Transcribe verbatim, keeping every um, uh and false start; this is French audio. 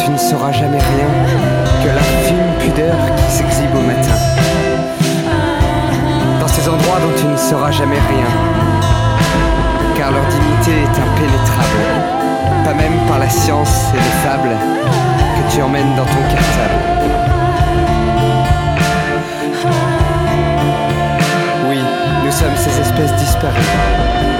tu ne sauras jamais rien que l'infime pudeur qui s'exhibe au matin. Dans ces endroits dont tu ne sauras jamais rien, car leur dignité est impénétrable, pas même par la science et les fables que tu emmènes dans ton cartable. Oui, nous sommes ces espèces disparues,